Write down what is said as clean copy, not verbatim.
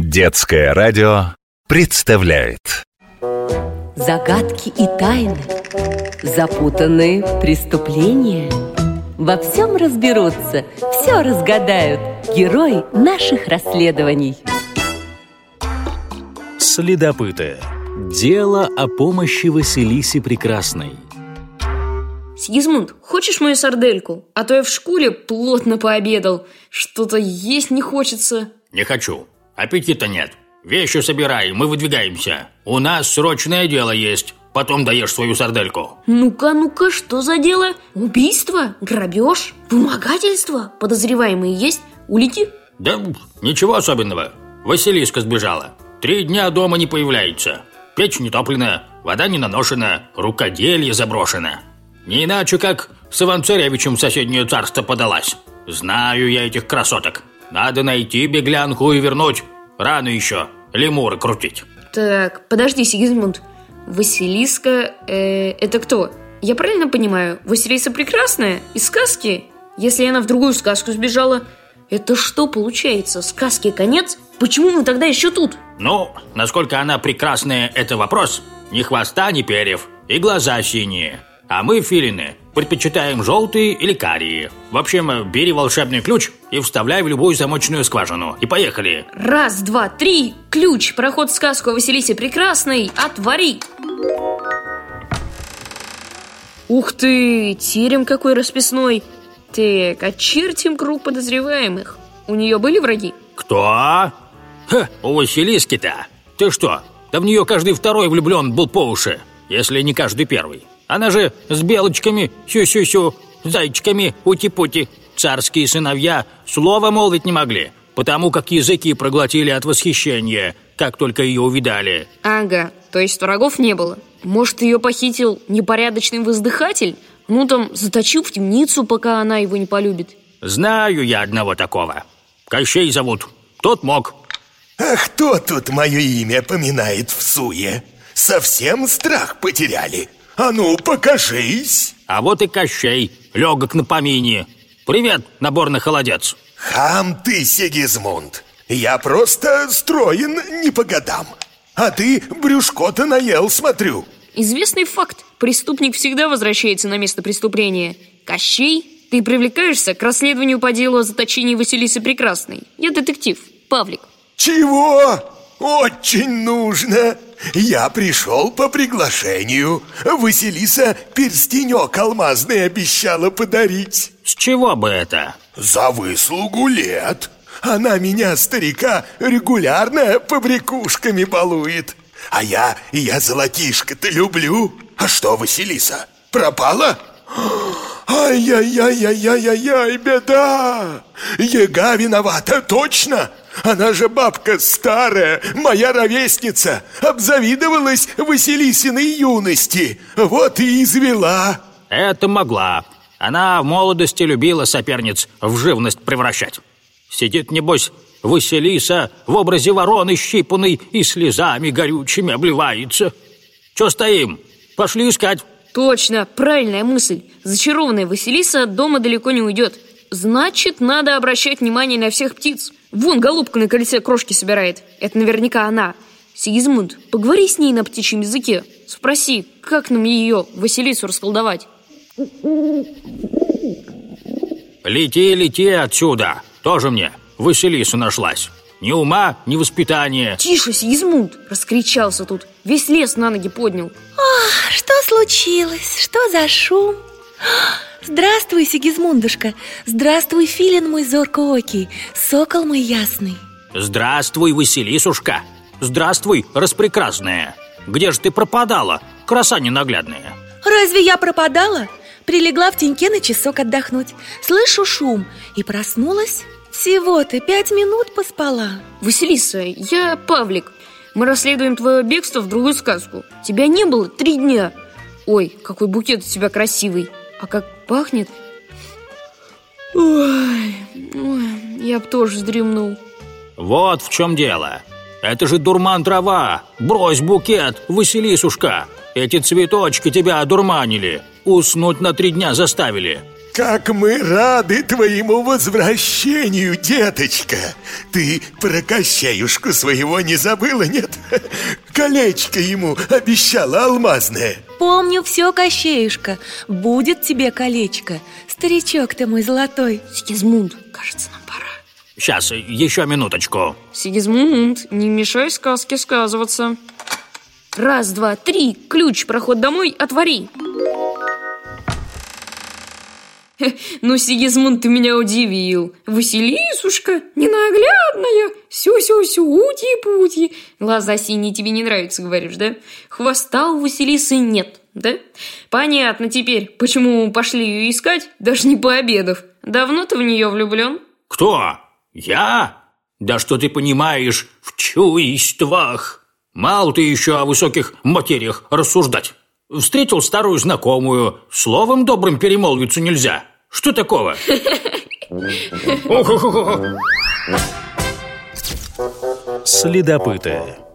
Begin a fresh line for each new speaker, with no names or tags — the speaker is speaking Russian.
Детское радио представляет
Загадки и тайны, запутанные преступления. Во всем разберутся, все разгадают герои наших расследований.
Следопыты. Дело о помощи Василисе Прекрасной.
Сигизмунд, хочешь мою сардельку? А то я в школе плотно пообедал. Что-то есть не хочется.
Не хочу. Аппетита нет. Вещи собирай, мы выдвигаемся. У нас срочное дело есть. Потом даешь свою сардельку.
Ну-ка, что за дело? Убийство? Грабеж? Вымогательство? Подозреваемые есть? Улики?
Да ничего особенного. Василиска сбежала. 3 дня дома не появляется. Печь не топлена, вода не наношена, рукоделье заброшено. Не иначе, как с Иван-Царевичем в соседнее царство подалась. Знаю я этих красоток. Надо найти беглянку и вернуть. Рано еще лемуры крутить.
Так, подожди, Сигизмунд. Василиска, это кто? Я правильно понимаю, Василиса Прекрасная из сказки? Если она в другую сказку сбежала, это что получается? Сказке конец? Почему мы тогда еще тут?
Ну, насколько она прекрасная, это вопрос. Ни хвоста, ни перьев, и глаза синие. А мы, филины, предпочитаем желтые или карие. В общем, бери волшебный ключ и вставляй в любую замочную скважину. И поехали.
1, 2, 3, ключ, проход в сказку о Василисе Прекрасной, отвори. Ух ты, терем какой расписной. Так, очертим круг подозреваемых. У нее были враги?
Кто? У Василиски-то? Ты что, да в нее каждый второй влюблен был по уши, если не каждый первый. Она же с белочками, сю-сю-сю, зайчиками, ути-пути. Царские сыновья слова молвить не могли, потому как языки проглотили от восхищения, как только ее увидали.
Ага, то есть врагов не было. Может, ее похитил непорядочный воздыхатель? Ну там, заточил в темницу, пока она его не полюбит.
Знаю я одного такого. Кощей зовут. Тот мог.
А кто тут мое имя поминает в суе? Совсем страх потеряли? А ну, покажись.
А вот и Кощей, легок на помине. Привет, наборный холодец.
Хам ты, Сигизмунд. Я просто строен не по годам. А ты брюшко-то наел, смотрю.
Известный факт. Преступник всегда возвращается на место преступления. Кощей, ты привлекаешься к расследованию по делу о заточении Василисы Прекрасной. Я детектив, Павлик.
Чего? Очень нужно. Я пришел по приглашению. Василиса перстенек алмазный обещала подарить.
С чего бы это?
За выслугу лет. Она меня, старика, регулярно побрякушками балует. А я золотишко-то люблю. А что, Василиса, пропала? Ай-яй-яй-яй-яй-яй, беда! Яга виновата, точно! Она же бабка старая, моя ровесница. Обзавидовалась Василисиной юности. Вот и извела.
Это могла. Она в молодости любила соперниц в живность превращать. Сидит, небось, Василиса в образе вороны щипанной и слезами горючими обливается. Че стоим? Пошли искать.
Точно, правильная мысль. Зачарованная Василиса от дома далеко не уйдет. Значит, надо обращать внимание на всех птиц. Вон голубка на крыльце крошки собирает. Это наверняка она. Сигизмунд, поговори с ней на птичьем языке. Спроси, как нам ее, Василису, расколдовать.
Лети отсюда. Тоже мне Василиса нашлась. Ни ума, ни воспитания.
Тише, Сигизмунд, раскричался тут. Весь лес на ноги поднял.
Что случилось? Что за шум? Здравствуй, Сигизмундушка. Здравствуй, филин мой зоркоокий, сокол мой ясный.
Здравствуй, Василисушка. Здравствуй, распрекрасная. Где же ты пропадала, краса ненаглядная?
Разве я пропадала? Прилегла в теньке на часок отдохнуть. Слышу шум и проснулась. Всего-то 5 минут поспала.
Василиса, я Павлик. Мы расследуем твое бегство в другую сказку. Тебя не было 3 дня. Ой, какой букет у тебя красивый. А как пахнет. Ой, я б тоже вздремнул.
Вот в чем дело. Это же дурман трава. Брось букет, Василисушка. Эти цветочки тебя одурманили. Уснуть на 3 дня заставили.
Как мы рады твоему возвращению, деточка! Ты про Кощеюшку своего не забыла, нет? Колечко ему обещала алмазное.
Помню все, Кощеюшка. Будет тебе колечко. Старичок ты мой золотой.
Сигизмунд, кажется, нам пора.
Сейчас, еще минуточку.
Сигизмунд, не мешай сказке сказываться. 1, 2, 3, ключ, проход домой, отвори. Ну, Сигизмунд, ты меня удивил. Василисушка, ненаглядная, сю-сю-сю, ути-пути. Глаза синие тебе не нравятся, говоришь, да? Хвоста у Василисы нет, да? Понятно теперь, почему пошли ее искать, даже не пообедав. Давно ты в нее влюблен?
Кто? Я? Да что ты понимаешь в чувствах? Мало ты еще о высоких материях рассуждать. Встретил старую знакомую, словом добрым перемолвиться нельзя. Что такого?
Следопыты.